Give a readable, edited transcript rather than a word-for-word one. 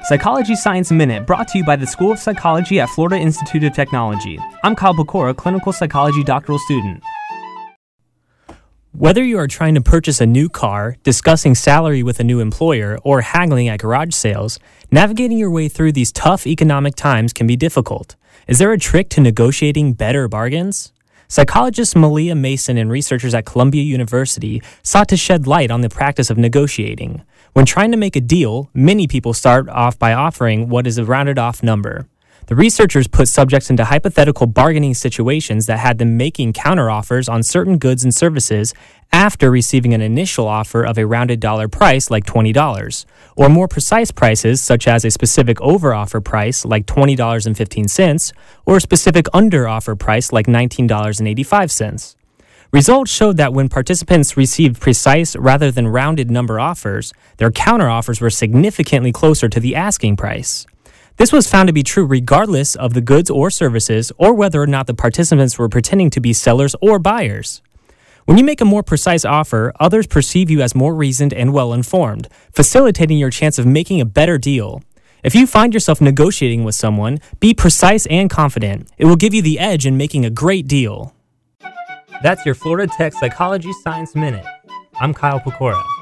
Psychology Science Minute, brought to you by the School of Psychology at Florida Institute of Technology. I'm Kyle Pecora, clinical psychology doctoral student. Whether you are trying to purchase a new car, discussing salary with a new employer, or haggling at garage sales, navigating your way through these tough economic times can be difficult. Is there a trick to negotiating better bargains? Psychologist Malia Mason and researchers at Columbia University sought to shed light on the practice of negotiating. When trying to make a deal, many people start off by offering what is a rounded-off number. The researchers put subjects into hypothetical bargaining situations that had them making counteroffers on certain goods and services after receiving an initial offer of a rounded dollar price like $20, or more precise prices such as a specific overoffer price like $20.15, or a specific underoffer price like $19.85. Results showed that when participants received precise rather than rounded number offers, their counteroffers were significantly closer to the asking price. This was found to be true regardless of the goods or services, or whether or not the participants were pretending to be sellers or buyers. When you make a more precise offer, others perceive you as more reasoned and well-informed, facilitating your chance of making a better deal. If you find yourself negotiating with someone, be precise and confident. It will give you the edge in making a great deal. That's your Florida Tech Psychology Science Minute. I'm Kyle Pecora.